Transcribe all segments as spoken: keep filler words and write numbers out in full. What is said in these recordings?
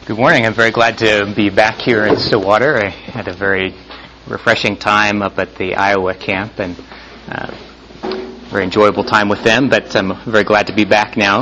Good morning. I'm very glad to be back here in Stillwater. I had a very refreshing time up at the Iowa camp and uh, very enjoyable time with them, but I'm very glad to be back now.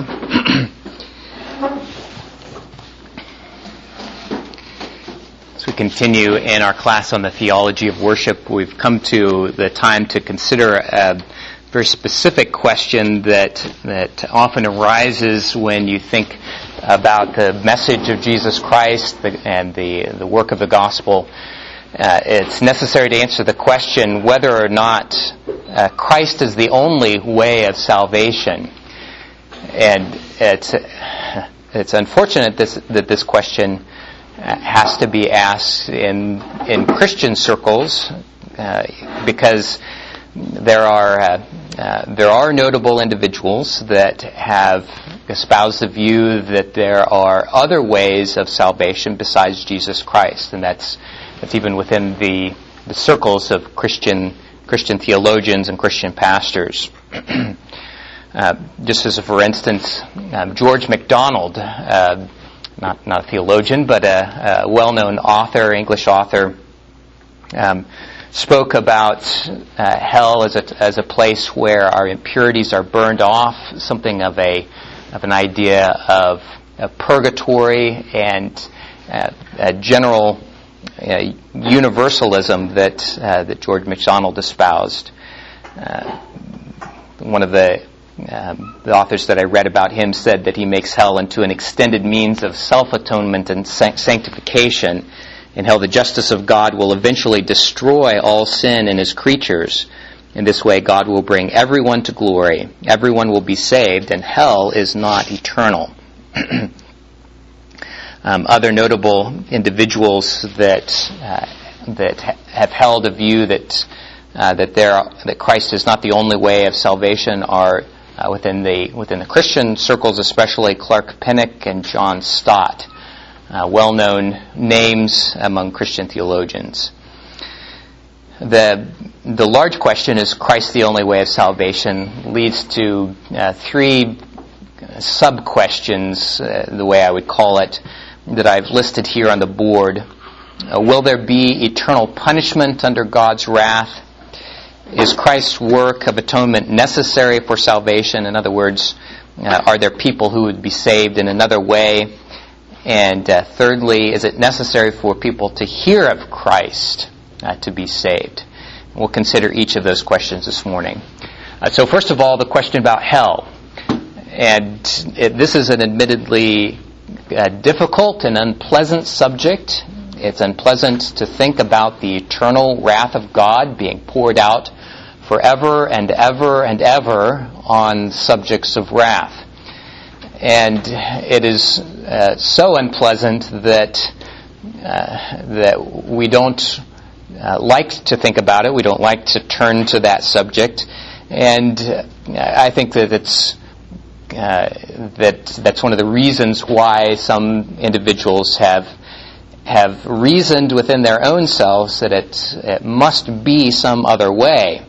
As we continue in our class on the theology of worship, we've come to the time to consider a very specific question that that often arises when you think about the message of Jesus Christ the, and the the work of the gospel. Uh, it's necessary to answer the question whether or not uh, Christ is the only way of salvation. And it's it's unfortunate this, that this question has to be asked in in Christian circles uh, because there are uh, uh, there are notable individuals that have espoused the view that there are other ways of salvation besides Jesus Christ, and that's that's even within the the circles of Christian Christian theologians and Christian pastors. uh, just as a for instance, um, George MacDonald, uh, not not a theologian, but a, a well-known author, English author, um, spoke about uh, hell as a as a place where our impurities are burned off, something of a of an idea of, of purgatory and uh, a general uh, universalism that uh, that George MacDonald espoused. Uh, one of the um, the authors that I read about him said that he makes hell into an extended means of self-atonement and sanctification. In hell, the justice of God will eventually destroy all sin in His creatures. In this way, God will bring everyone to glory. Everyone will be saved, and hell is not eternal. um, other notable individuals that uh, that ha- have held a view that uh, that there are, that Christ is not the only way of salvation are uh, within the within the Christian circles, especially Clark Pinnock and John Stott. Uh, well-known names among Christian theologians. The the large question, is Christ the only way of salvation, leads to uh, three sub-questions, uh, the way I would call it, that I've listed here on the board. Uh, will there be eternal punishment under God's wrath? Is Christ's work of atonement necessary for salvation? In other words, uh, are there people who would be saved in another way? And uh, thirdly, is it necessary for people to hear of Christ uh, to be saved? We'll consider each of those questions this morning. Uh, so first of all, the question about hell. And it, this is an admittedly uh, difficult and unpleasant subject. It's unpleasant to think about the eternal wrath of God being poured out forever and ever and ever on subjects of wrath. And it is uh, so unpleasant that uh, that we don't uh, like to think about it. We don't like to turn to that subject, and uh, I think that it's uh, that that's one of the reasons why some individuals have have reasoned within their own selves that it, it must be some other way,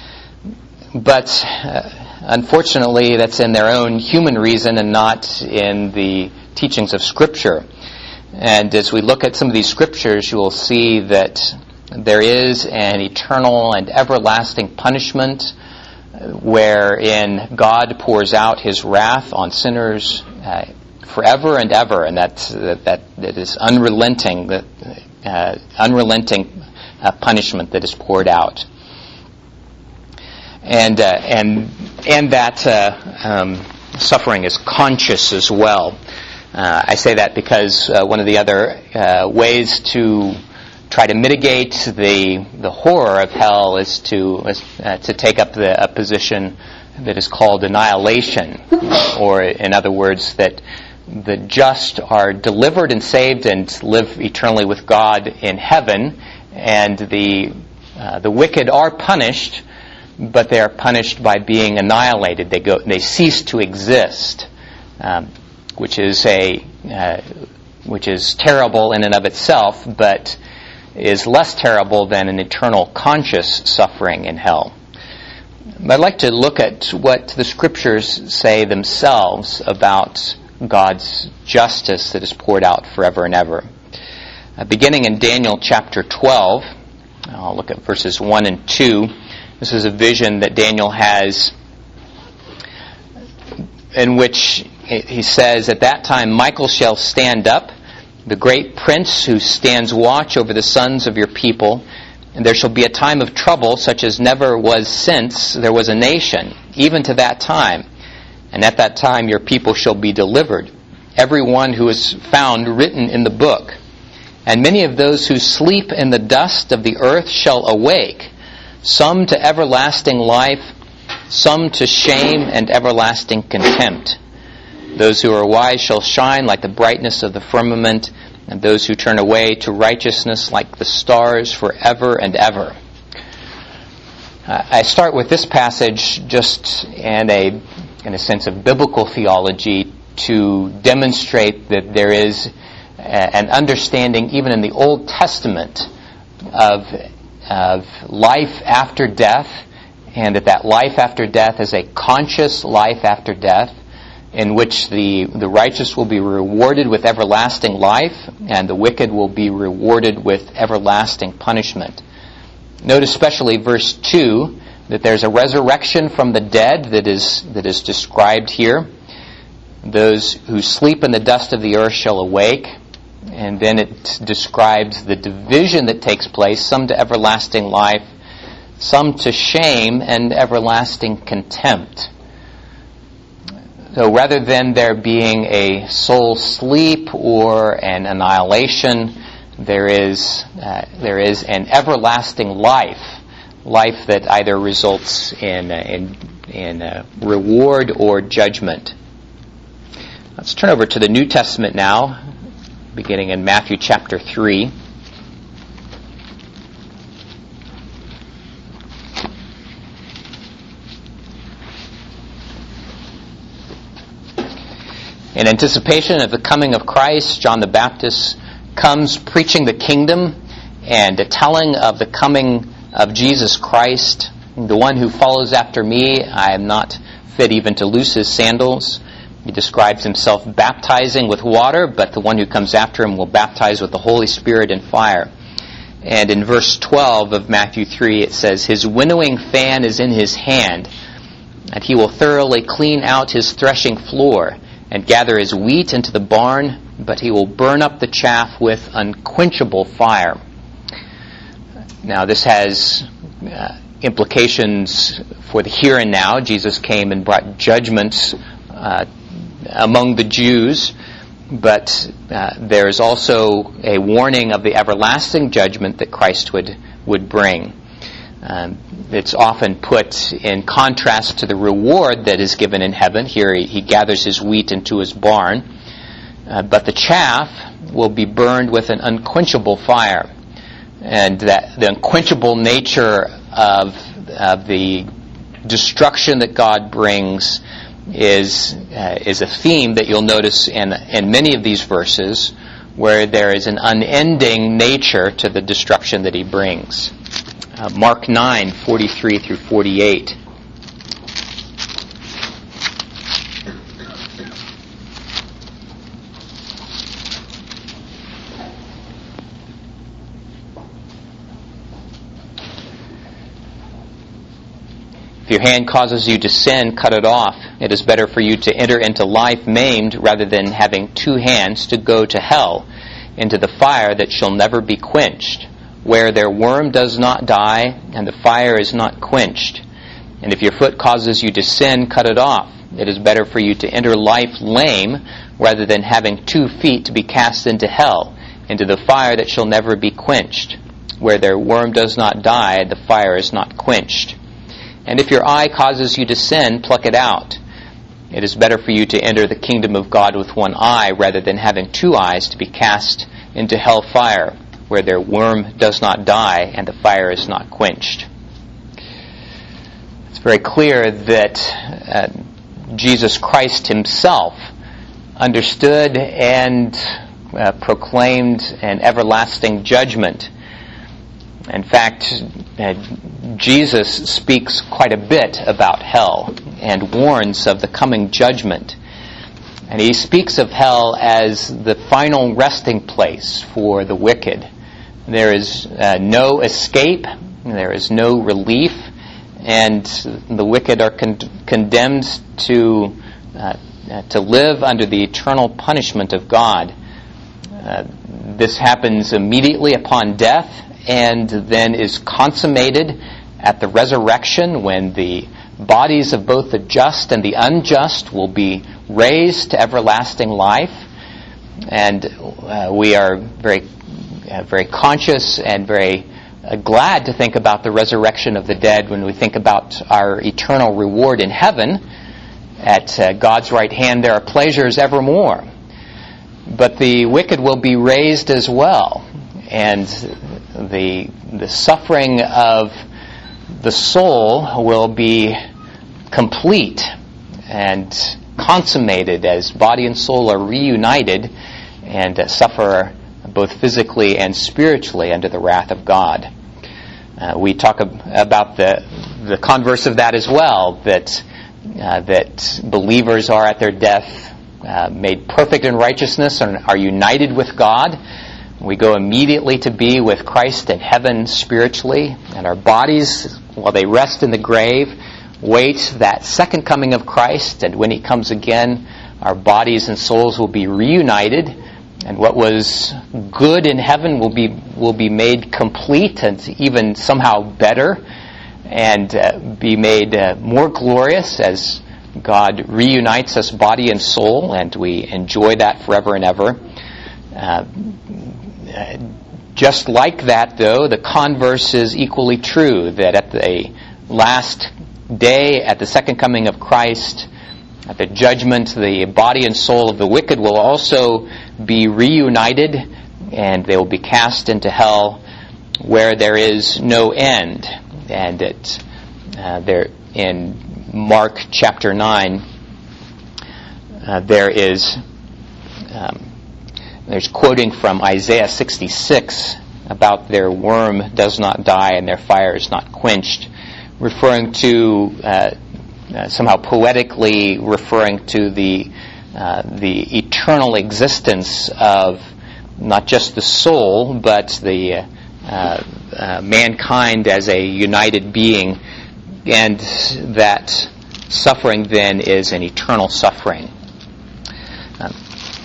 but. Uh, Unfortunately, that's in their own human reason and not in the teachings of Scripture. And as we look at some of these Scriptures, you will see that there is an eternal and everlasting punishment wherein God pours out His wrath on sinners uh, forever and ever, and that's, that, that, that is unrelenting, that, uh, unrelenting uh, punishment that is poured out. And uh, and and that uh, um, suffering is conscious as well. Uh, I say that because uh, one of the other uh, ways to try to mitigate the the horror of hell is to uh, to take up the a position that is called annihilation, or in other words, that the just are delivered and saved and live eternally with God in heaven, and the uh, the wicked are punished. But they are punished by being annihilated. They go, they cease to exist, um, which is a, uh, which is terrible in and of itself, but is less terrible than an eternal conscious suffering in hell. I'd like to look at what the Scriptures say themselves about God's justice that is poured out forever and ever. Uh, beginning in Daniel chapter twelve, I'll look at verses one and two. This is a vision that Daniel has in which he says, "At that time Michael shall stand up, the great prince who stands watch over the sons of your people, and there shall be a time of trouble such as never was since there was a nation, even to that time. And at that time your people shall be delivered, every one who is found written in the book. And many of those who sleep in the dust of the earth shall awake, some to everlasting life, some to shame and everlasting contempt. Those who are wise shall shine like the brightness of the firmament, and those who turn away to righteousness like the stars forever and ever." Uh, I start with this passage just in a, in a sense of biblical theology to demonstrate that there is a, an understanding even in the Old Testament of, of life after death, and that that life after death is a conscious life after death, in which the, the righteous will be rewarded with everlasting life, and the wicked will be rewarded with everlasting punishment. Note especially verse two, that there's a resurrection from the dead that is, that is described here. Those who sleep in the dust of the earth shall awake. And then it describes the division that takes place, some to everlasting life, some to shame and everlasting contempt. So rather than there being a soul sleep or an annihilation, there is uh, there is an everlasting life, life that either results in uh, in in uh, reward or judgment. Let's turn over to the New Testament now, beginning in Matthew chapter three. In anticipation of the coming of Christ, John the Baptist comes preaching the kingdom and telling of the coming of Jesus Christ. "The one who follows after me, I am not fit even to loose his sandals." He describes himself baptizing with water, but the one who comes after him will baptize with the Holy Spirit and fire. And in verse twelve of Matthew three, it says, "His winnowing fan is in his hand, and he will thoroughly clean out his threshing floor, and gather his wheat into the barn, but he will burn up the chaff with unquenchable fire." Now this has uh, implications for the here and now. Jesus came and brought judgments uh, among the Jews, but uh, there is also a warning of the everlasting judgment that Christ would, would bring. Um, it's often put in contrast to the reward that is given in heaven. Here he, he gathers his wheat into his barn, uh, but the chaff will be burned with an unquenchable fire. And that the unquenchable nature of, of the destruction that God brings is uh, is a theme that you'll notice in in many of these verses, where there is an unending nature to the destruction that he brings. Uh, Mark nine, forty-three through forty-eight. "If your hand causes you to sin, cut it off. It is better for you to enter into life maimed rather than having two hands to go to hell, into the fire that shall never be quenched, where their worm does not die and the fire is not quenched. And if your foot causes you to sin, cut it off. It is better for you to enter life lame rather than having two feet to be cast into hell, into the fire that shall never be quenched, where their worm does not die and the fire is not quenched. And if your eye causes you to sin, pluck it out. It is better for you to enter the kingdom of God with one eye rather than having two eyes to be cast into hell fire, where their worm does not die and the fire is not quenched." It's very clear that uh, Jesus Christ himself understood and uh, proclaimed an everlasting judgment. In fact, uh, Jesus speaks quite a bit about hell and warns of the coming judgment. And he speaks of hell as the final resting place for the wicked. There is uh, no escape, there is no relief, and the wicked are con- condemned to uh, to live under the eternal punishment of God. Uh, this happens immediately upon death, and then is consummated at the resurrection, when the bodies of both the just and the unjust will be raised to everlasting life. And uh, we are very, uh, very conscious and very uh, glad to think about the resurrection of the dead when we think about our eternal reward in heaven. At uh, God's right hand there are pleasures evermore. But the wicked will be raised as well. And the the suffering of the soul will be complete and consummated as body and soul are reunited and uh, suffer both physically and spiritually under the wrath of God. Uh, we talk ab- about the the converse of that as well, that uh, that believers are at their death uh, made perfect in righteousness and are united with God. We go immediately to be with Christ in heaven spiritually, and our bodies, while they rest in the grave, wait that second coming of Christ, and when He comes again, our bodies and souls will be reunited, and what was good in heaven will be will be made complete and even somehow better, and uh, be made uh, more glorious as God reunites us body and soul, and we enjoy that forever and ever. Uh, just like that, though, the converse is equally true, that at the last day, at the second coming of Christ, at the judgment, the body and soul of the wicked will also be reunited, and they will be cast into hell where there is no end. And it, uh, there in Mark chapter nine, uh, there is um, there's quoting from Isaiah sixty-six about their worm does not die and their fire is not quenched, referring to uh, uh, somehow poetically referring to the uh, the eternal existence of not just the soul, but the uh, uh, uh, mankind as a united being, and that suffering then is an eternal suffering. Um,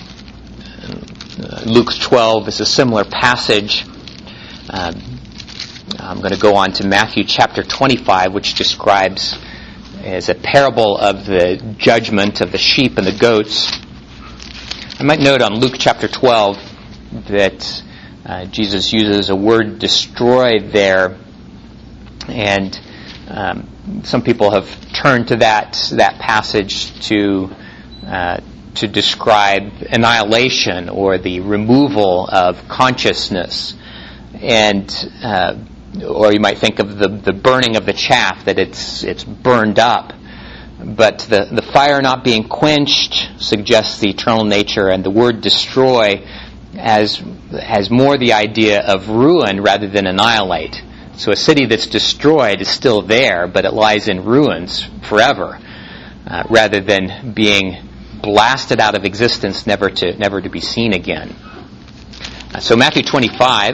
Luke twelve is a similar passage. Um, I'm going to go on to Matthew chapter twenty-five, which describes as a parable of the judgment of the sheep and the goats. I might note on Luke chapter twelve that uh, Jesus uses a word "destroy" there, and um, some people have turned to that that passage to uh, to describe annihilation or the removal of consciousness, and uh, or you might think of the, the burning of the chaff, that it's it's burned up. But the, the fire not being quenched suggests the eternal nature, and the word "destroy" has has more the idea of ruin rather than annihilate. So a city that's destroyed is still there, but it lies in ruins forever, uh, rather than being blasted out of existence, never to never to be seen again. Uh, so Matthew twenty-five,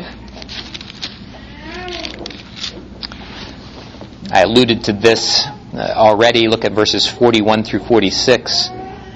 I alluded to this uh, already. Look at verses forty-one through forty-six.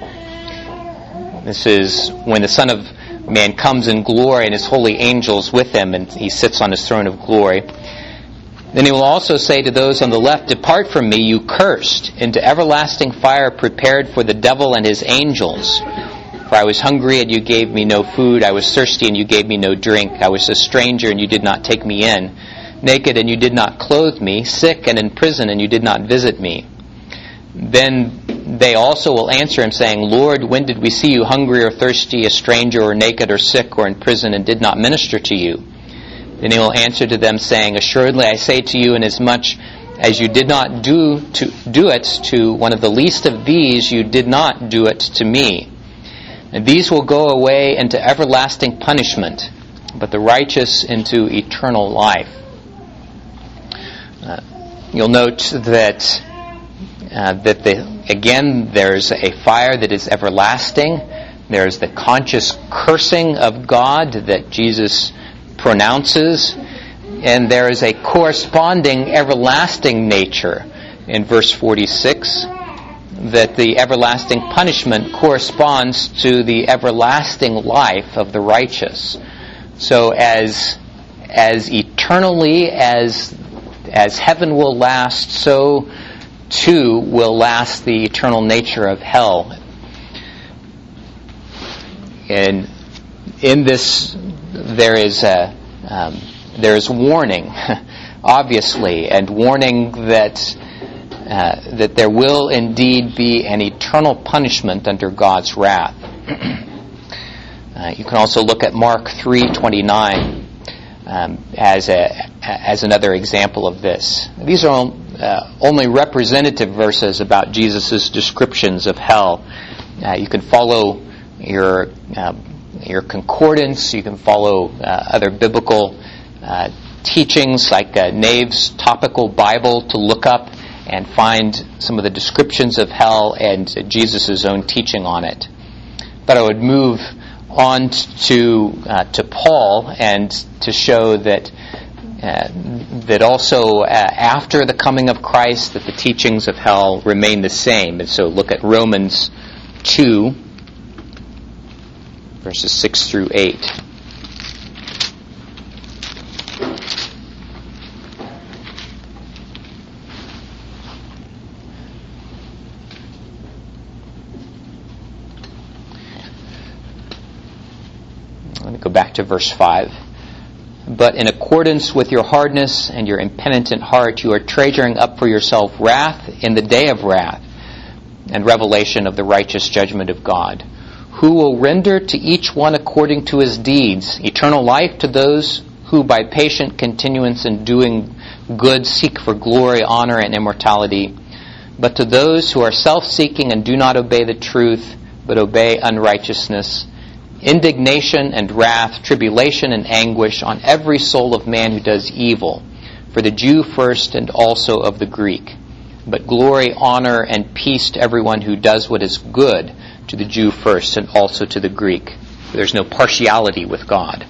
This is when the Son of Man comes in glory and his holy angels with him, and he sits on his throne of glory. Then he will also say to those on the left, "Depart from me, you cursed, into everlasting fire prepared for the devil and his angels. For I was hungry, and you gave me no food. I was thirsty, and you gave me no drink. I was a stranger, and you did not take me in. Naked, and you did not clothe me. Sick and in prison, and you did not visit me." Then they also will answer him, saying, "Lord, when did we see you hungry or thirsty, a stranger or naked or sick or in prison, and did not minister to you?" Then he will answer to them, saying, "Assuredly I say to you, inasmuch as you did not do to do it to one of the least of these, you did not do it to me. And these will go away into everlasting punishment, but the righteous into eternal life." Uh, you'll note that uh, that the, again, there's a fire that is everlasting. There's the conscious cursing of God that Jesus pronounces, and there is a corresponding everlasting nature in verse forty-six, that the everlasting punishment corresponds to the everlasting life of the righteous. So as as eternally as as heaven will last, so too will last the eternal nature of hell. And in this, there is a um, there is warning, obviously, and warning that uh, that there will indeed be an eternal punishment under God's wrath. uh, you can also look at Mark three twenty-nine um, as a as another example of this. These are uh, only representative verses about Jesus' descriptions of hell. Uh, you can follow your uh, your concordance. You can follow uh, other biblical uh, teachings like uh, Nave's Topical Bible to look up and find some of the descriptions of hell and uh, Jesus' own teaching on it. But I would move on to uh, to Paul and to show that uh, that also uh, after the coming of Christ that the teachings of hell remain the same. And so look at Romans two. Verses six through eight. Let me go back to verse five. But in accordance with your hardness and your impenitent heart, you are treasuring up for yourself wrath in the day of wrath and revelation of the righteous judgment of God, who will render to each one according to his deeds eternal life to those who by patient continuance in doing good seek for glory, honor, and immortality, but to those who are self-seeking and do not obey the truth, but obey unrighteousness, indignation and wrath, tribulation and anguish on every soul of man who does evil, for the Jew first and also of the Greek, but glory, honor, and peace to everyone who does what is good, to the Jew first and also to the Greek. There's no partiality with God.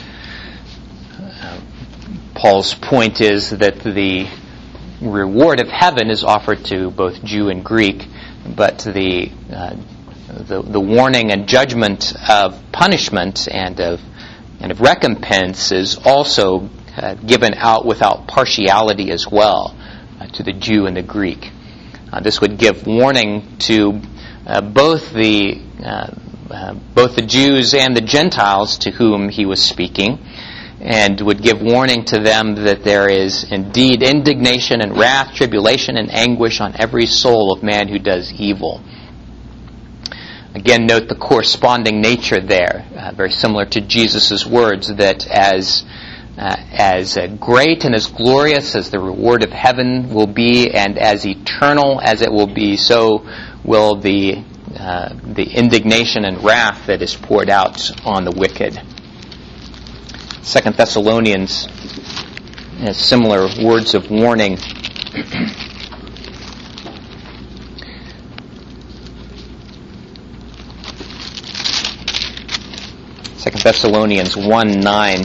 Uh, Paul's point is that the reward of heaven is offered to both Jew and Greek, but the uh, the, the warning and judgment of punishment and of and of recompense is also uh, given out without partiality as well uh, to the Jew and the Greek. Uh, this would give warning to Uh, both the uh, uh, both the Jews and the Gentiles to whom he was speaking, and would give warning to them that there is indeed indignation and wrath, tribulation and anguish on every soul of man who does evil. Again, note the corresponding nature there, uh, very similar to Jesus' words that as uh, as uh, great and as glorious as the reward of heaven will be, and as eternal as it will be, so will the uh, the indignation and wrath that is poured out on the wicked. Second Thessalonians has similar words of warning. Second Thessalonians one nine.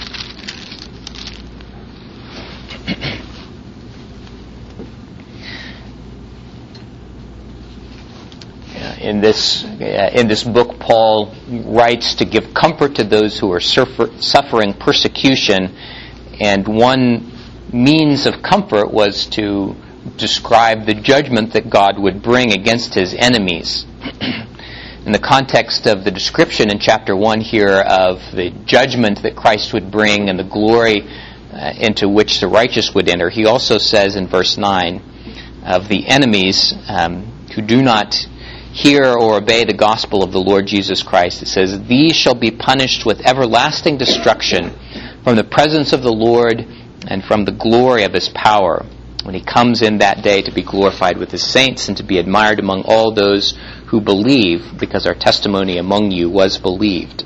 In this uh, in this book, Paul writes to give comfort to those who are suffer, suffering persecution, and one means of comfort was to describe the judgment that God would bring against his enemies. In the context of the description in chapter one here of the judgment that Christ would bring and the glory uh, into which the righteous would enter, he also says in verse nine of the enemies um, who do not hear or obey the gospel of the Lord Jesus Christ. It says, "These shall be punished with everlasting destruction from the presence of the Lord and from the glory of his power, when he comes in that day to be glorified with his saints and to be admired among all those who believe, because our testimony among you was believed."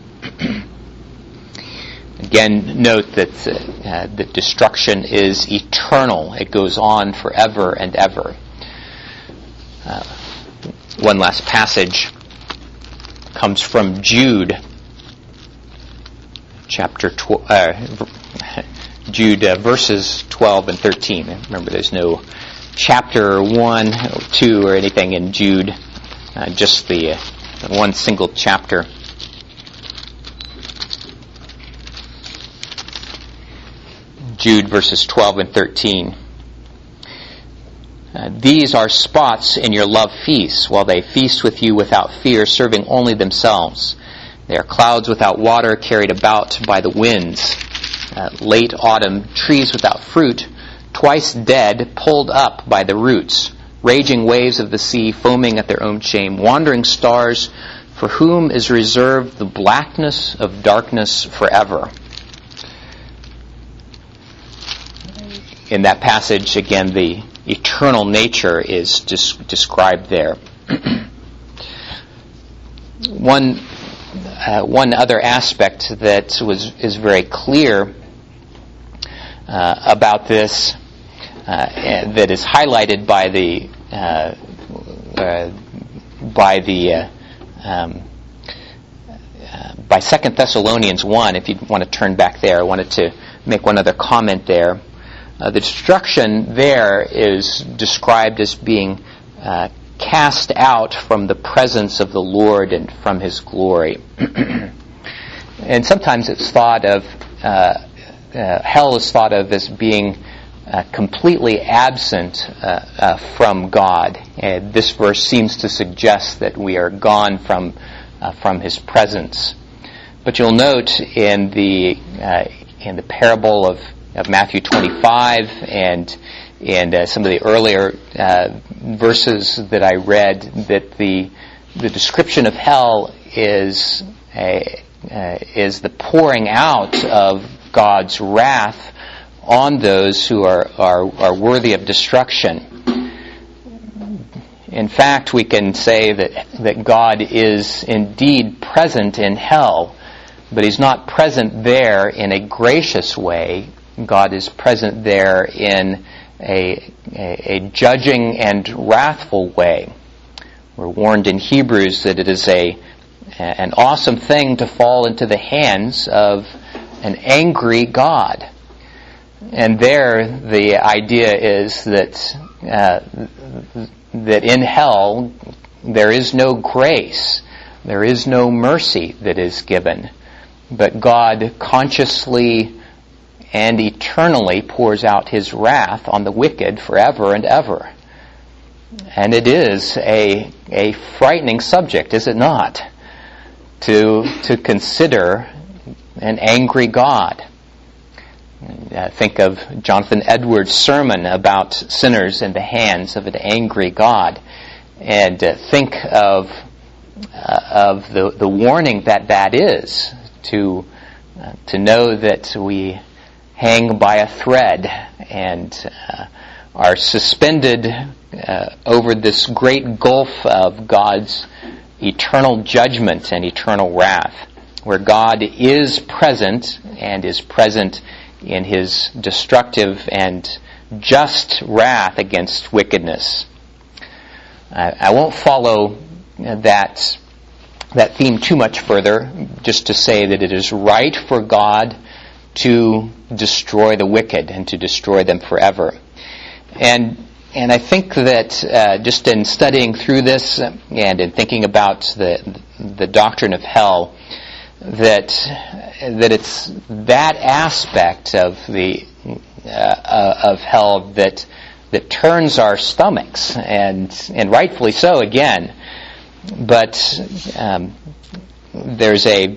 Again, note that uh, the destruction is eternal. It goes on forever and ever. uh, one last passage comes from Jude, chapter twelve, uh, Jude uh, verses twelve and thirteen. Remember, there's no chapter one, or two, or anything in Jude, uh, just the, uh, the one single chapter. Jude verses twelve and thirteen. Uh, These are spots in your love feasts, while they feast with you without fear, serving only themselves. They are clouds without water, carried about by the winds. Uh, late autumn, trees without fruit, twice dead, pulled up by the roots. Raging waves of the sea, foaming at their own shame. Wandering stars, for whom is reserved the blackness of darkness forever. In that passage, again, the eternal nature is des- described there. one uh, one other aspect that was is very clear uh, about this, uh, that is highlighted by the uh, uh, by the uh, um, uh, by Second Thessalonians one. If you want to turn back there, I wanted to make one other comment there. Uh, the destruction there is described as being uh, cast out from the presence of the Lord and from His glory. And sometimes it's thought of, uh, uh, hell is thought of as being uh, completely absent uh, uh, from God. And this verse seems to suggest that we are gone from uh, from His presence. But you'll note in the uh, in the parable of of Matthew twenty-five and and uh, some of the earlier uh, verses that I read, that the the description of hell is a, uh, is the pouring out of God's wrath on those who are, are are worthy of destruction. In fact, we can say that that God is indeed present in hell, but He's not present there in a gracious way. God is present there in a, a, a judging and wrathful way. We're warned in Hebrews that it is a an awesome thing to fall into the hands of an angry God. And there the idea is that uh, that in hell there is no grace, there is no mercy that is given, but God consciously and eternally pours out His wrath on the wicked forever and ever. And it is a a frightening subject, is it not? To to consider an angry God. Uh, think of Jonathan Edwards' sermon about sinners in the hands of an angry God, and uh, think of uh, of the the warning that that is, to uh, to know that we hang by a thread and uh, are suspended uh, over this great gulf of God's eternal judgment and eternal wrath, where God is present and is present in His destructive and just wrath against wickedness. I, I won't follow that that theme too much further, just to say that it is right for God to destroy the wicked and to destroy them forever. And and I think that uh, just in studying through this and in thinking about the the doctrine of hell, that that it's that aspect of the uh, of hell that that turns our stomachs, and and rightfully so again. But um, there's a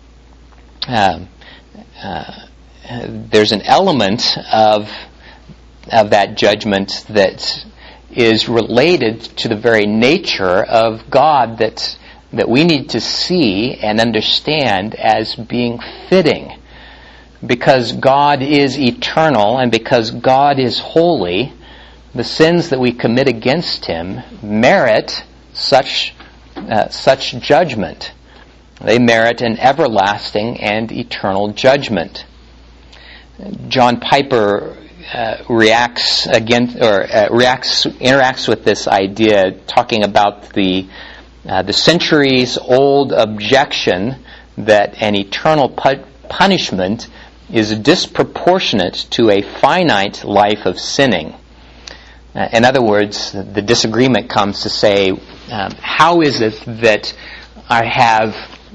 um, uh, there's an element of of that judgment that is related to the very nature of God that that we need to see and understand as being fitting. Because God is eternal and because God is holy, the sins that we commit against Him merit such uh, such judgment. They merit an everlasting and eternal judgment. John Piper uh, reacts against or uh, reacts interacts with this idea, talking about the uh, the centuries-old objection that an eternal pu- punishment is disproportionate to a finite life of sinning. Uh, in other words, the disagreement comes to say, um, how is it that I have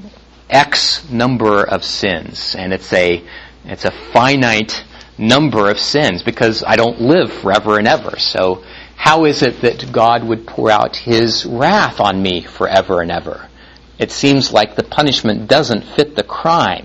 X number of sins, and it's a it's a finite number of sins because I don't live forever and ever. So how is it that God would pour out His wrath on me forever and ever? It seems like the punishment doesn't fit the crime.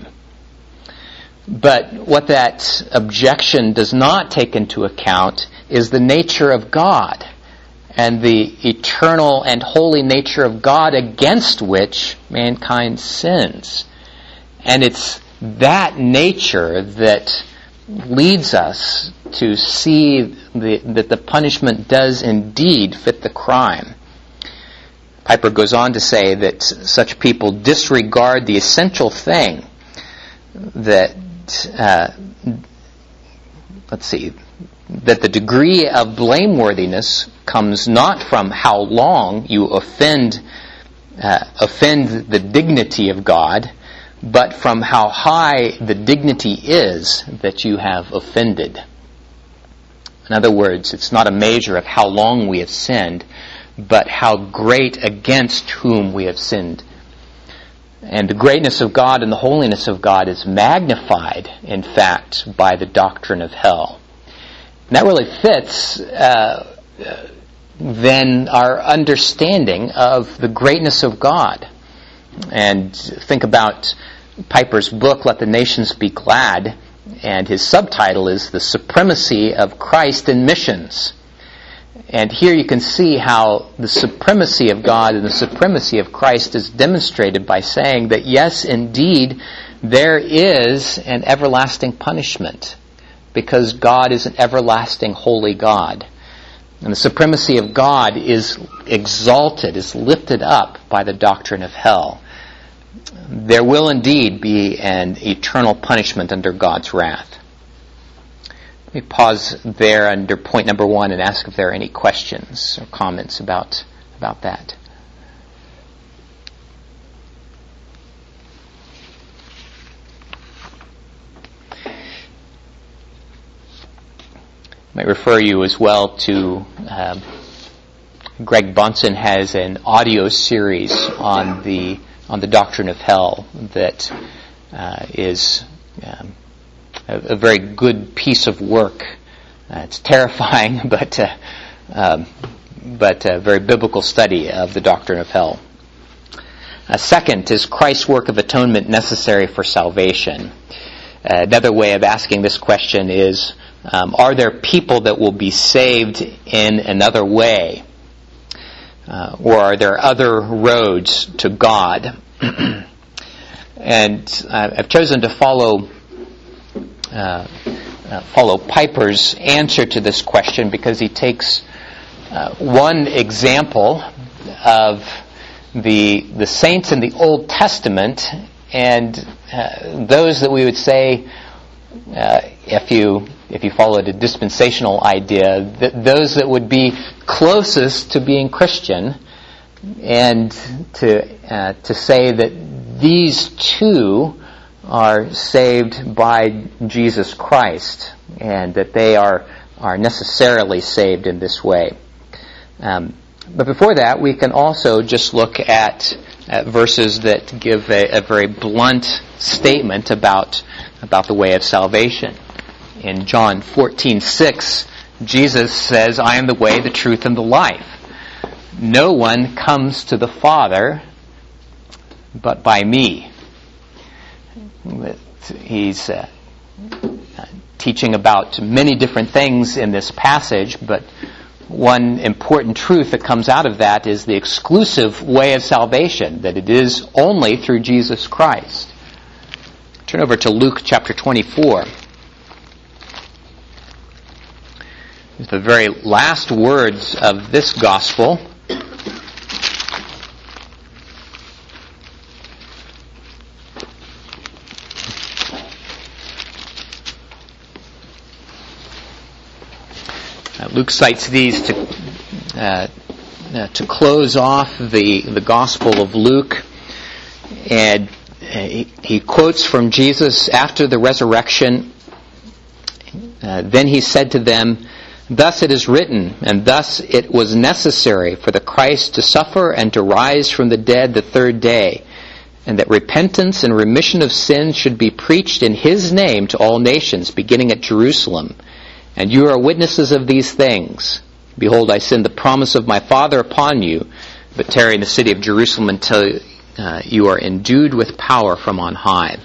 But what that objection does not take into account is the nature of God and the eternal and holy nature of God against which mankind sins. And it's that nature that leads us to see the, that the punishment does indeed fit the crime. Piper goes on to say that such people disregard the essential thing that, uh, let's see, that the degree of blameworthiness comes not from how long you offend uh, offend the dignity of God, but from how high the dignity is that you have offended. In other words, it's not a measure of how long we have sinned, but how great against whom we have sinned. And the greatness of God and the holiness of God is magnified, in fact, by the doctrine of hell. And that really fits uh, then our understanding of the greatness of God. And think about Piper's book, Let the Nations Be Glad, and his subtitle is The Supremacy of Christ in Missions. And here you can see how the supremacy of God and the supremacy of Christ is demonstrated by saying that yes, indeed, there is an everlasting punishment, because God is an everlasting holy God. And the supremacy of God is exalted, is lifted up by the doctrine of hell. There will indeed be an eternal punishment under God's wrath. Let me pause there under point number one and ask if there are any questions or comments about, about that. I might refer you as well to um, Greg Bunson has an audio series on the on the doctrine of hell that uh, is um, a, a very good piece of work. Uh, it's terrifying, but uh, um, but a very biblical study of the doctrine of hell. Uh, second, is Christ's work of atonement necessary for salvation? Uh, another way of asking this question is, um, are there people that will be saved in another way? Uh, or are there other roads to God? And uh, I've chosen to follow uh, uh, follow Piper's answer to this question because he takes uh, one example of the the saints in the Old Testament and uh, those that we would say, uh, if you if you followed a dispensational idea, that those that would be closest to being Christian, and to uh, to say that these two are saved by Jesus Christ, and that they are are necessarily saved in this way. Um, but before that, we can also just look at, at verses that give a, a very blunt statement about about the way of salvation. In John fourteen six, Jesus says, "I am the way, the truth, and the life. No one comes to the Father but by me." He's uh, teaching about many different things in this passage, but one important truth that comes out of that is the exclusive way of salvation, that it is only through Jesus Christ. Turn over to Luke chapter twenty-four. The very last words of this gospel. Uh, Luke cites these to uh, uh, to close off the the Gospel of Luke, and he, he quotes from Jesus after the resurrection. Uh, then he said to them, "Thus it is written, and thus it was necessary for the Christ to suffer and to rise from the dead the third day, and that repentance and remission of sins should be preached in His name to all nations, beginning at Jerusalem. And you are witnesses of these things. Behold, I send the promise of my Father upon you, but tarry in the city of Jerusalem until uh, you are endued with power from on high."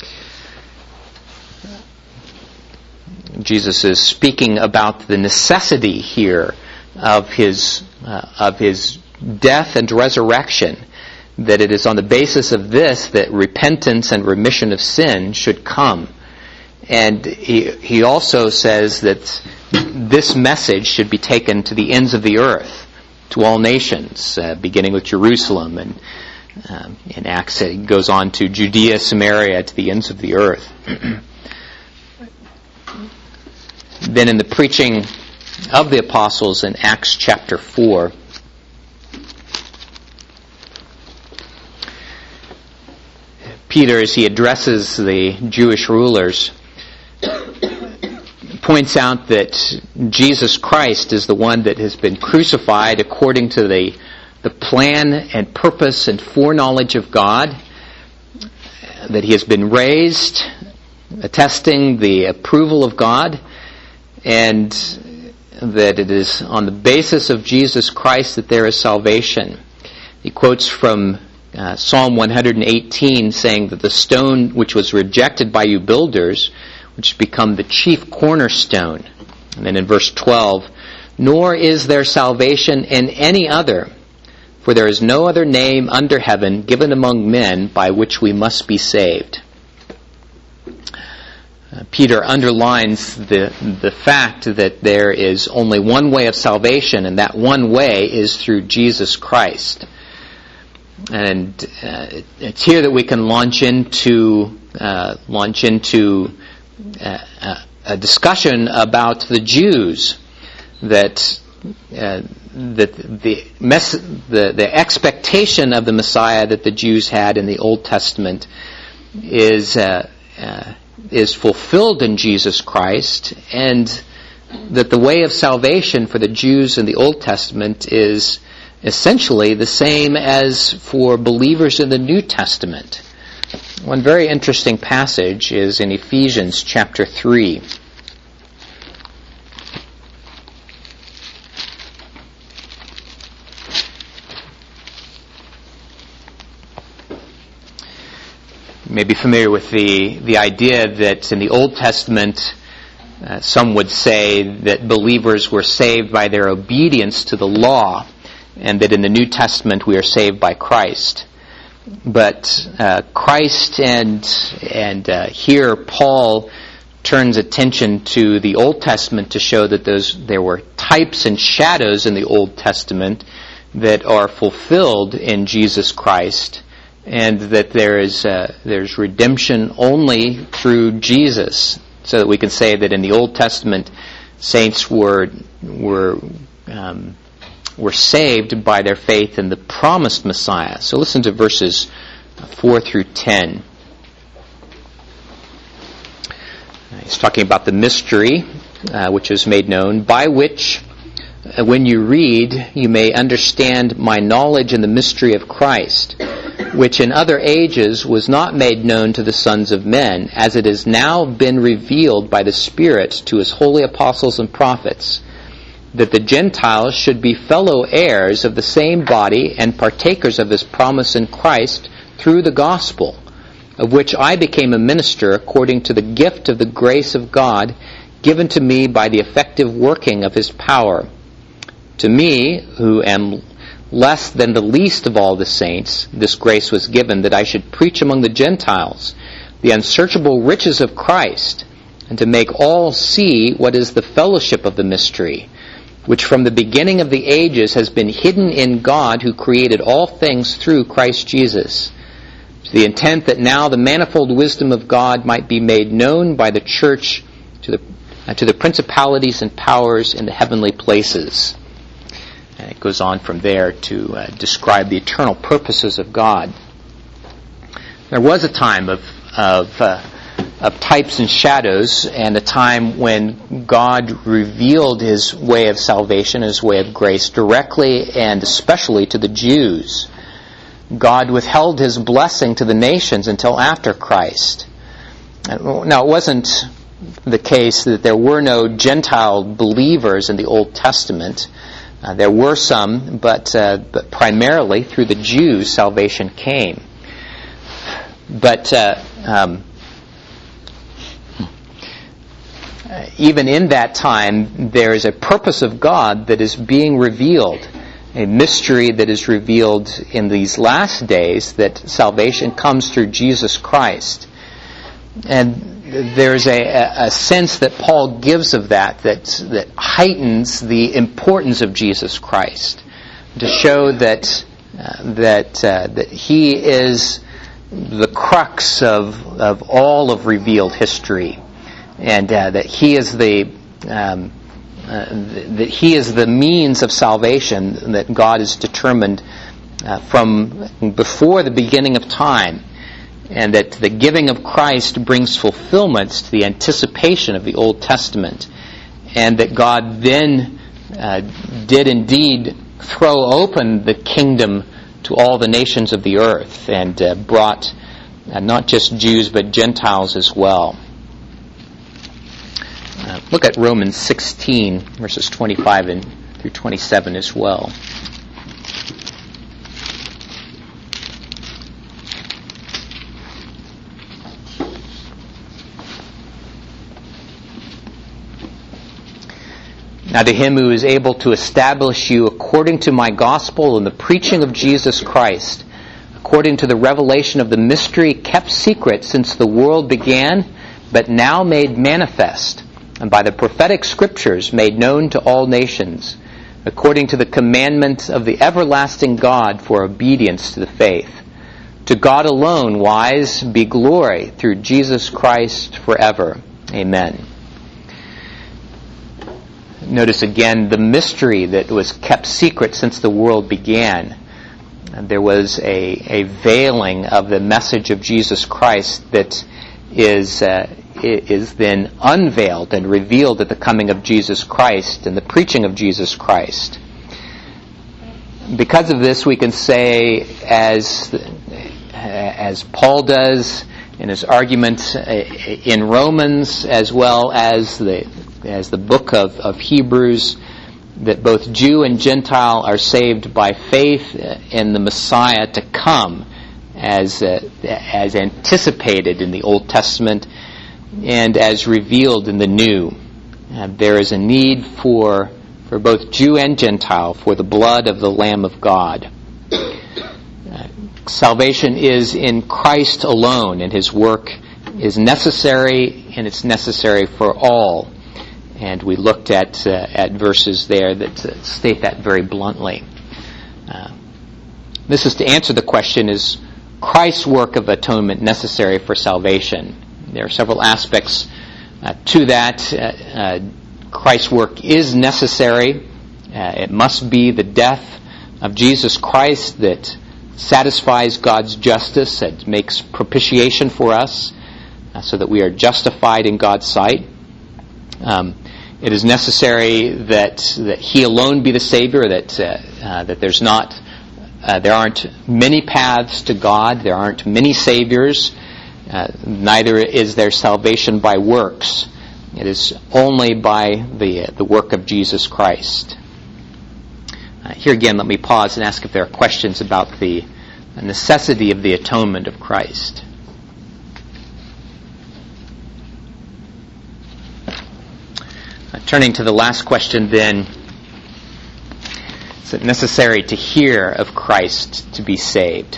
Jesus is speaking about the necessity here of his uh, of his death and resurrection, that it is on the basis of this that repentance and remission of sin should come. And he he also says that this message should be taken to the ends of the earth, to all nations, uh, beginning with Jerusalem, and um, in Acts it goes on to Judea, Samaria, to the ends of the earth. Then in the preaching of the apostles in Acts chapter four, Peter, as he addresses the Jewish rulers, points out that Jesus Christ is the one that has been crucified according to the, the plan and purpose and foreknowledge of God, that he has been raised, attesting the approval of God, and that it is on the basis of Jesus Christ that there is salvation. He quotes from uh, Psalm one eighteen, saying that the stone which was rejected by you builders, which has become the chief cornerstone. And then in verse twelve, "Nor is there salvation in any other, for there is no other name under heaven given among men by which we must be saved." Uh, Peter underlines the the fact that there is only one way of salvation, and that one way is through Jesus Christ. And uh, it's here that we can launch into uh, launch into uh, a discussion about the Jews, that uh, that the, mess, the the expectation of the Messiah that the Jews had in the Old Testament is uh, uh, is fulfilled in Jesus Christ, and that the way of salvation for the Jews in the Old Testament is essentially the same as for believers in the New Testament. One very interesting passage is in Ephesians chapter three. You may be familiar with the, the idea that in the Old Testament, uh, some would say that believers were saved by their obedience to the law, and that in the New Testament we are saved by Christ. But uh, Christ and and uh, here Paul turns attention to the Old Testament to show that those there were types and shadows in the Old Testament that are fulfilled in Jesus Christ, and that there is uh, there's redemption only through Jesus, so that we can say that in the Old Testament, saints were were um, were saved by their faith in the promised Messiah. So listen to verses four through ten. He's talking about the mystery uh, which is made known, by which, uh, when you read, you may understand my knowledge in the mystery of Christ, which in other ages was not made known to the sons of men, as it has now been revealed by the Spirit to his holy apostles and prophets, that the Gentiles should be fellow heirs of the same body and partakers of his promise in Christ through the gospel, of which I became a minister according to the gift of the grace of God given to me by the effective working of his power. To me, who am less than the least of all the saints, this grace was given that I should preach among the Gentiles the unsearchable riches of Christ, and to make all see what is the fellowship of the mystery, which from the beginning of the ages has been hidden in God who created all things through Christ Jesus, to the intent that now the manifold wisdom of God might be made known by the church to the uh, to the principalities and powers in the heavenly places. And it goes on from there to uh, describe the eternal purposes of God. There was a time of of, uh, of types and shadows, and a time when God revealed His way of salvation, His way of grace, directly and especially to the Jews. God withheld His blessing to the nations until after Christ. Now, it wasn't the case that there were no Gentile believers in the Old Testament. Uh, there were some, but, uh, but primarily through the Jews salvation came. But uh, um, even in that time, there is a purpose of God that is being revealed, a mystery that is revealed in these last days, that salvation comes through Jesus Christ. And there's a, a sense that Paul gives of that, that that heightens the importance of Jesus Christ, to show that uh, that uh, that He is the crux of of all of revealed history, and uh, that He is the um, uh, that He is the means of salvation that God has determined uh, from before the beginning of time. And that the giving of Christ brings fulfillments to the anticipation of the Old Testament. And that God then uh, did indeed throw open the kingdom to all the nations of the earth, and uh, brought uh, not just Jews but Gentiles as well. Uh, look at Romans sixteen, verses twenty-five and through twenty-seven as well. Now to Him who is able to establish you according to my gospel and the preaching of Jesus Christ, according to the revelation of the mystery kept secret since the world began, but now made manifest, and by the prophetic scriptures made known to all nations, according to the commandment of the everlasting God for obedience to the faith. To God alone, wise, be glory through Jesus Christ forever. Amen. Notice again the mystery that was kept secret since the world began. There was a, a veiling of the message of Jesus Christ that is uh, is then unveiled and revealed at the coming of Jesus Christ and the preaching of Jesus Christ. Because of this, we can say, as as Paul does in his argument in Romans, as well as the as the book of, of Hebrews, that both Jew and Gentile are saved by faith in the Messiah to come, as uh, as anticipated in the Old Testament and as revealed in the New. Uh, there is a need for for both Jew and Gentile for the blood of the Lamb of God. Uh, salvation is in Christ alone, and His work is necessary, and it's necessary for all. And we looked at uh, at verses there that uh, state that very bluntly. Uh, this is to answer the question, is Christ's work of atonement necessary for salvation? There are several aspects uh, to that. Uh, uh, Christ's work is necessary. Uh, it must be the death of Jesus Christ that satisfies God's justice, that makes propitiation for us, uh, so that we are justified in God's sight. Um, it is necessary that that He alone be the Savior, that uh, uh, that there's not, uh, there aren't many paths to God, there aren't many Saviors, uh, neither is there salvation by works. It is only by the uh, the work of Jesus Christ. Uh, here again, let me pause and ask if there are questions about the necessity of the atonement of Christ. Turning to the last question then, is it necessary to hear of Christ to be saved?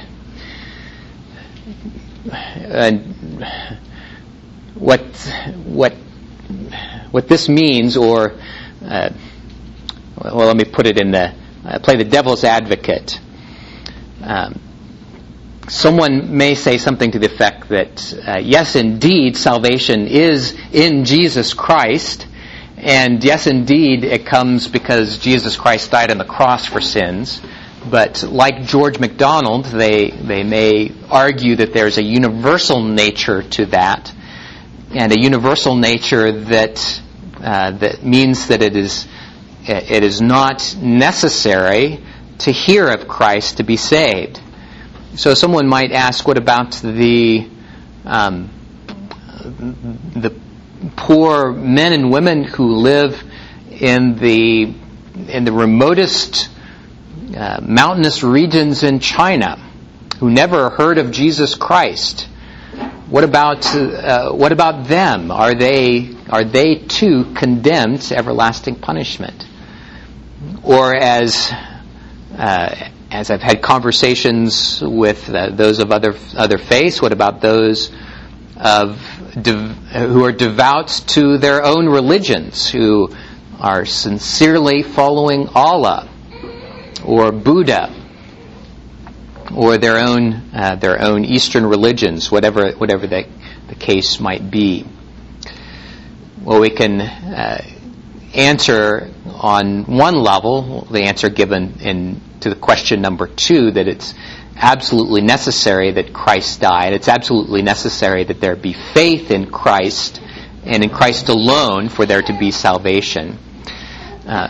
And what what what this means, or uh, well, let me put it in the uh, play the devil's advocate. Um, someone may say something to the effect that uh, yes, indeed, salvation is in Jesus Christ. And yes, indeed, it comes because Jesus Christ died on the cross for sins. But like George MacDonald, they they may argue that there's a universal nature to that, and a universal nature that uh, that means that it is it is not necessary to hear of Christ to be saved. So someone might ask, what about the um, the poor men and women who live in the in the remotest uh, mountainous regions in China, who never heard of Jesus Christ? What about uh, what about them? Are they are they too condemned to everlasting punishment? Or as uh, as I've had conversations with uh, those of other other faiths, what about those of de- who are devout to their own religions, who are sincerely following Allah or Buddha or their own uh, their own Eastern religions, whatever whatever the, the case might be? Well, we can uh, answer on one level, the answer given in to the question number two, that it's absolutely necessary that Christ died. It's absolutely necessary that there be faith in Christ and in Christ alone for there to be salvation. Uh,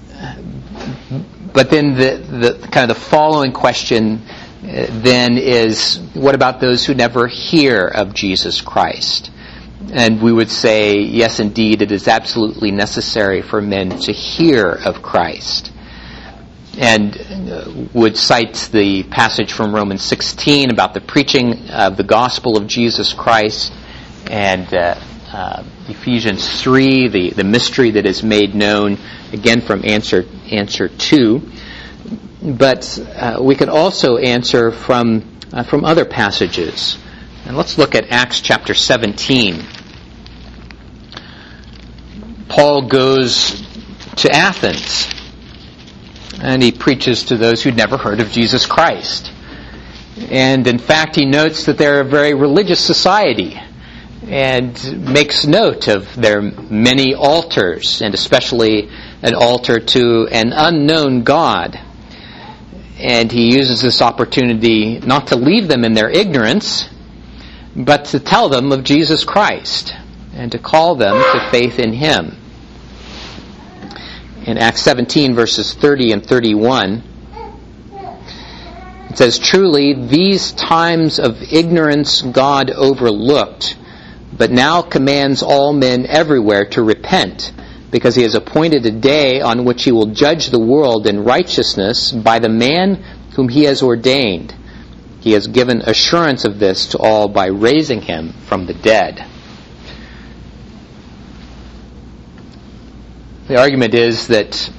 but then the, the kind of the following question uh, then is, what about those who never hear of Jesus Christ? And we would say, yes, indeed, it is absolutely necessary for men to hear of Christ. And uh, would cite the passage from Romans sixteen about the preaching of the gospel of Jesus Christ, and uh, uh, Ephesians three, the, the mystery that is made known, again from answer answer two. But uh, we can also answer from uh, from other passages. And let's look at Acts chapter seventeen. Paul goes to Athens, and he preaches to those who'd never heard of Jesus Christ. And in fact, he notes that they're a very religious society, and makes note of their many altars, and especially an altar to an unknown God. And he uses this opportunity not to leave them in their ignorance, but to tell them of Jesus Christ, and to call them to faith in Him. In Acts seventeen, verses thirty and thirty-one, it says, "Truly, these times of ignorance God overlooked, but now commands all men everywhere to repent, because He has appointed a day on which He will judge the world in righteousness by the man whom He has ordained. He has given assurance of this to all by raising Him from the dead." The argument is that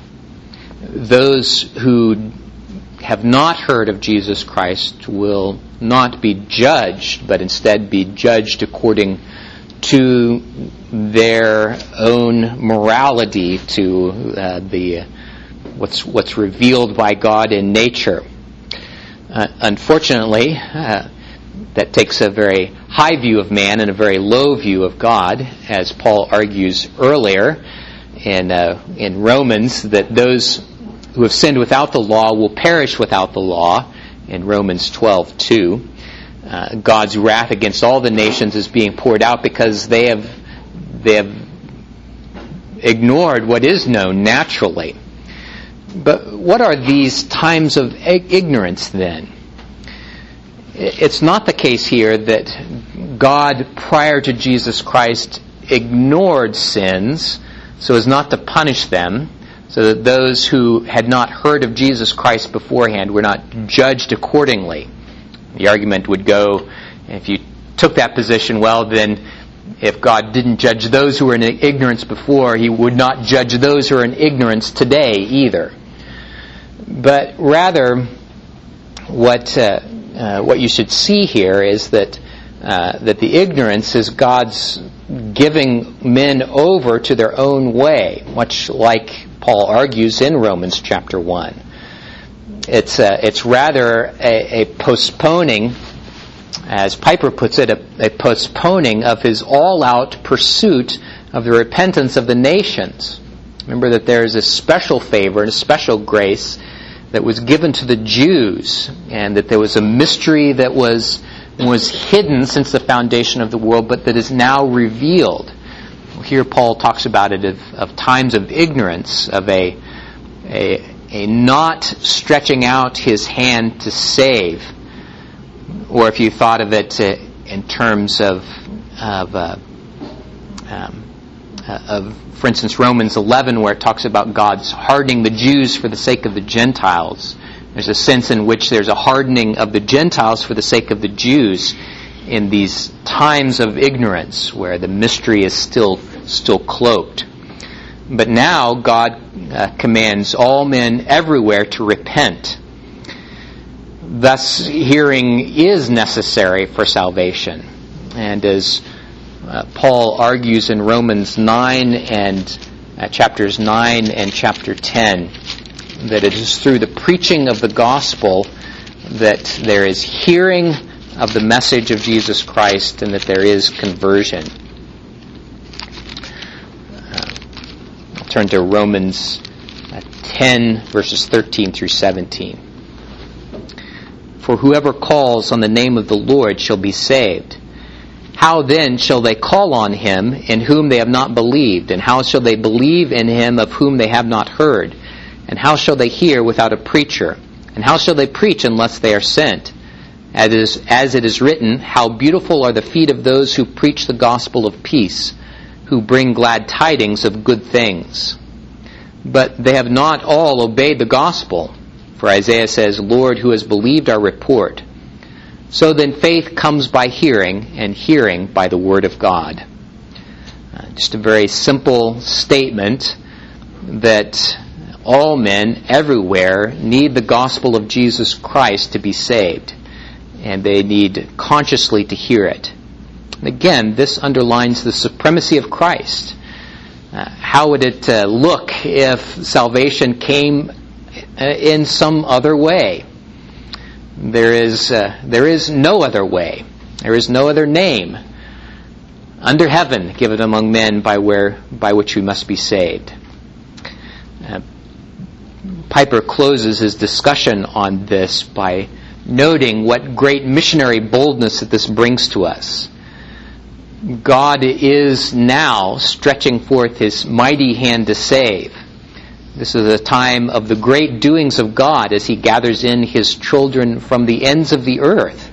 those who have not heard of Jesus Christ will not be judged, but instead be judged according to their own morality, to uh, the what's what's revealed by God in nature. Uh, unfortunately, uh, that takes a very high view of man and a very low view of God, as Paul argues earlier in uh, in Romans, that those who have sinned without the law will perish without the law, in Romans twelve two. Uh, God's wrath against all the nations is being poured out because they have they have ignored what is known naturally. But what are these times of ignorance then? It's not the case here that God, prior to Jesus Christ, ignored sins so as not to punish them, so that those who had not heard of Jesus Christ beforehand were not judged accordingly. The argument would go, if you took that position, well then, if God didn't judge those who were in ignorance before, He would not judge those who are in ignorance today either. But rather, what uh, uh, what you should see here is that uh, that the ignorance is God's giving men over to their own way, much like Paul argues in Romans chapter one. It's uh, it's rather a, a postponing, as Piper puts it, a, a postponing of his all-out pursuit of the repentance of the nations. Remember that there is a special favor and a special grace that was given to the Jews, and that there was a mystery that was was hidden since the foundation of the world, but that is now revealed. Here Paul talks about it of, of times of ignorance, of a, a a not stretching out his hand to save, or if you thought of it uh, in terms of of, uh, um, uh, of, for instance, Romans eleven, where it talks about God's hardening the Jews for the sake of the Gentiles. There's a sense in which there's a hardening of the Gentiles for the sake of the Jews in these times of ignorance where the mystery is still still cloaked. But now God uh, commands all men everywhere to repent. Thus, hearing is necessary for salvation. And as uh, Paul argues in Romans nine and uh, chapters nine and chapter ten, that it is through the preaching of the gospel that there is hearing of the message of Jesus Christ and that there is conversion. Uh, I'll turn to Romans uh, ten, verses thirteen through seventeen. For whoever calls on the name of the Lord shall be saved. How then shall they call on him in whom they have not believed? And how shall they believe in him of whom they have not heard? And how shall they hear without a preacher? And how shall they preach unless they are sent? As it is, as it is written, how beautiful are the feet of those who preach the gospel of peace, who bring glad tidings of good things. But they have not all obeyed the gospel. For Isaiah says, Lord, who has believed our report? So then faith comes by hearing, and hearing by the word of God. Uh, just a very simple statement that all men everywhere need the gospel of Jesus Christ to be saved, and they need consciously to hear it. And again, this underlines the supremacy of Christ. Uh, how would it uh, look if salvation came uh, in some other way? There is uh, there is no other way. There is no other name under heaven given among men by where by which we must be saved. Uh, Piper closes his discussion on this by noting what great missionary boldness that this brings to us. God is now stretching forth his mighty hand to save. This is a time of the great doings of God as he gathers in his children from the ends of the earth.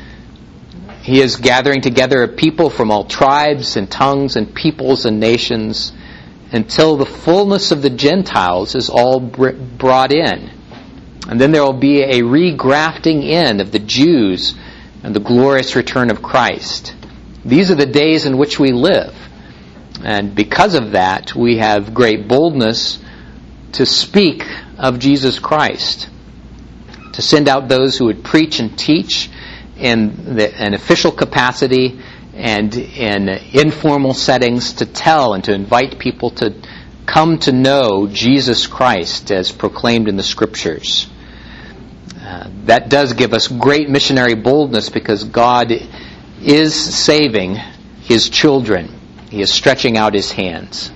He is gathering together a people from all tribes and tongues and peoples and nations until the fullness of the Gentiles is all brought in. And then there will be a regrafting in of the Jews and the glorious return of Christ. These are the days in which we live. And because of that, we have great boldness to speak of Jesus Christ, to send out those who would preach and teach in the, an official capacity and in informal settings, to tell and to invite people to come to know Jesus Christ as proclaimed in the Scriptures. Uh, that does give us great missionary boldness because God is saving his children. He is stretching out his hands.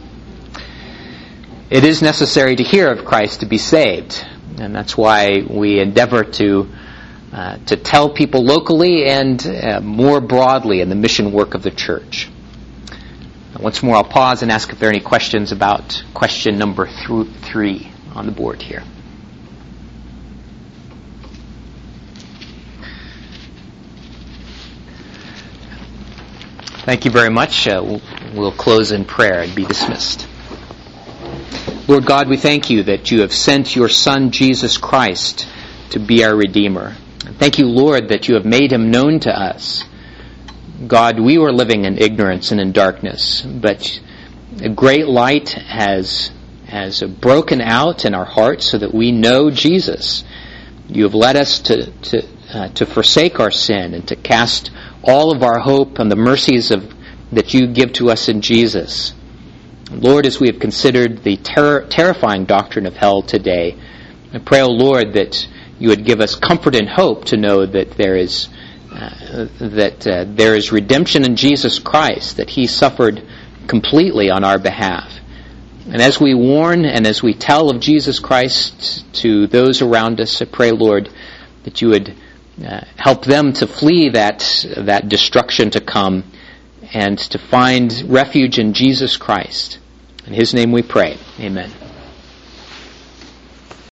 It is necessary to hear of Christ to be saved, and that's why we endeavor to uh, to tell people locally and uh, more broadly in the mission work of the church. Once more, I'll pause and ask if there are any questions about question number th- three on the board here. Thank you very much. Uh, we'll, we'll close in prayer and be dismissed. Lord God, we thank you that you have sent your Son, Jesus Christ, to be our Redeemer. Thank you, Lord, that you have made him known to us. God, we were living in ignorance and in darkness, but a great light has, has broken out in our hearts so that we know Jesus. You have led us to, to, uh, to forsake our sin and to cast all of our hope on the mercies of, that you give to us in Jesus. Lord, as we have considered the ter- terrifying doctrine of hell today, I pray, O Lord, that you would give us comfort and hope to know that there is uh, that uh, there is redemption in Jesus Christ, that he suffered completely on our behalf. And as we warn and as we tell of Jesus Christ to those around us, I pray, Lord, that you would uh, help them to flee that, that destruction to come and to find refuge in Jesus Christ. In his name we pray. Amen.